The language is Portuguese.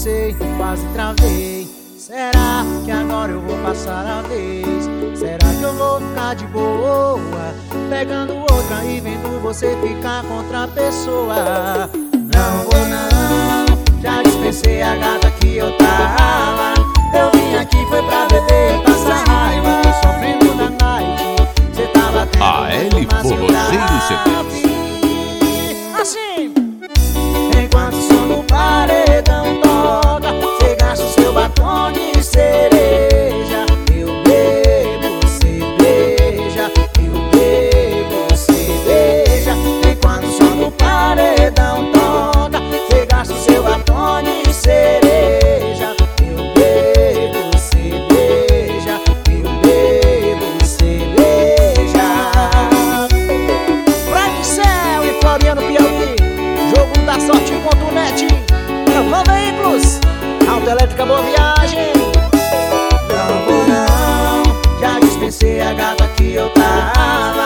comecei, quase travei. Será que agora eu vou passar a vez? Será que eu vou ficar de boa, pegando outra e vendo você ficar com outra pessoa? Não vou não, já dispensei a gata que eu tava. Eu vim aqui foi pra beber, passar raiva, tô sofrendo na night. Cê tava tendo AL Forrozeiro CDs. Assim, enquanto o som do paredão toca, cê gasta o seu batom de cereja. Eu bebo cerveja, eu bebo cerveja. Enquanto o som do paredão toca, cê gasta o seu batom de cereja. Eu bebo cerveja, eu bebo cerveja. Francel e Floriano Piauí, jogo da sorte.net. Gravando veículos, Autoelétrica Boa Viagem. Não vou não, já dispensei a gata que eu tava.